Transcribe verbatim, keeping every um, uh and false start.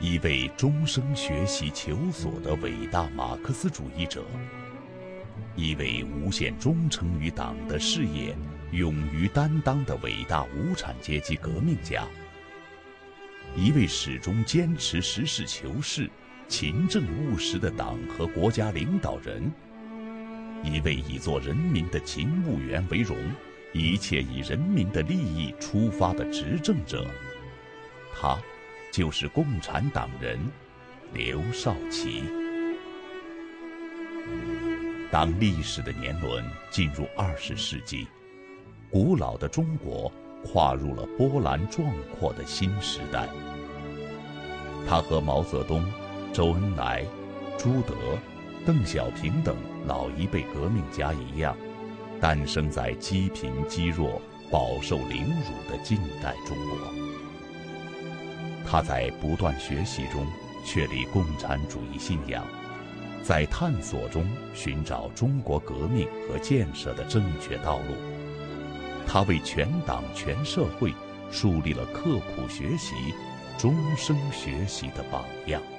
一位终生学习求索的伟大马克思主义者，一位无限忠诚于党的事业、勇于担当的伟大无产阶级革命家，一位始终坚持实事求是、勤政务实的党和国家领导人，一位以做人民的勤务员为荣、一切以人民的利益出发的执政者，他就是共产党人刘少奇。当历史的年轮进入二十世纪，古老的中国跨入了波澜壮阔的新时代。他和毛泽东、周恩来、朱德、邓小平等老一辈革命家一样，诞生在积贫积弱、饱受凌辱的近代中国。他在不断学习中确立共产主义信仰，在探索中寻找中国革命和建设的正确道路。他为全党全社会树立了刻苦学习、终生学习的榜样。